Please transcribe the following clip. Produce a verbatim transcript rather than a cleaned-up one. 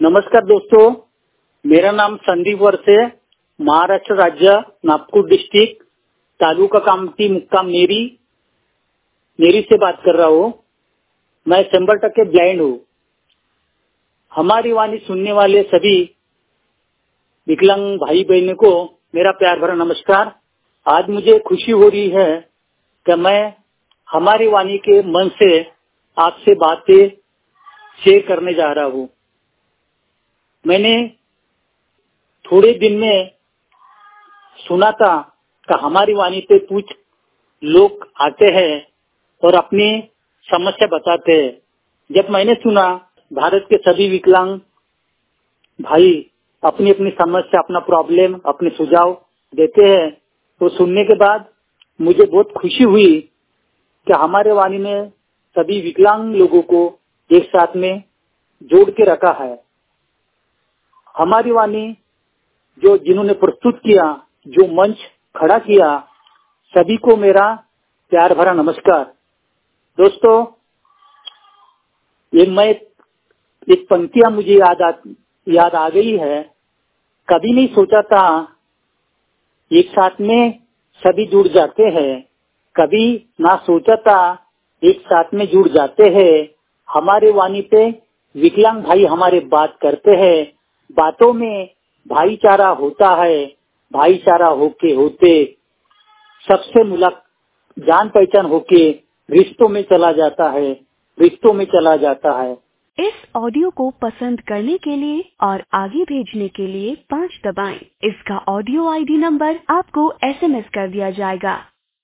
नमस्कार दोस्तों, मेरा नाम संदीप वर्षे, महाराष्ट्र राज्य, नागपुर डिस्ट्रिक्ट, तालुका कामठी, मुक्काम नेरी नेरी से बात कर रहा हूँ। मैं शंबर टक्के ब्लाइंड हूँ। हमारी वाणी सुनने वाले सभी विकलांग भाई बहनों को मेरा प्यार भरा नमस्कार। आज मुझे खुशी हो रही है कि मैं हमारी वाणी के मन से आपसे बातें शेयर करने जा रहा हूँ। मैंने थोड़े दिन में सुना था कि हमारी वाणी पे कुछ लोग आते हैं और अपनी समस्या बताते हैं। जब मैंने सुना भारत के सभी विकलांग भाई अपनी अपनी समस्या, अपना प्रॉब्लम, अपने सुझाव देते हैं, तो सुनने के बाद मुझे बहुत खुशी हुई कि हमारे वाणी में सभी विकलांग लोगों को एक साथ में जोड़ के रखा है। हमारी वाणी जो जिन्होंने प्रस्तुत किया, जो मंच खड़ा किया, सभी को मेरा प्यार भरा नमस्कार। दोस्तों, ये मैं एक पंक्तियां मुझे याद आ याद आ गई है। कभी नहीं सोचा था एक साथ में सभी जुड़ जाते हैं, कभी ना सोचा था एक साथ में जुड़ जाते हैं। हमारे वाणी पे विकलांग भाई हमारे बात करते हैं, बातों में भाईचारा होता है, भाईचारा होके होते सबसे मुलाक जान पहचान होके रिश्तों में चला जाता है, रिश्तों में चला जाता है। इस ऑडियो को पसंद करने के लिए और आगे भेजने के लिए पाँच दबाएं। इसका ऑडियो आईडी नंबर आपको एसएमएस कर दिया जाएगा।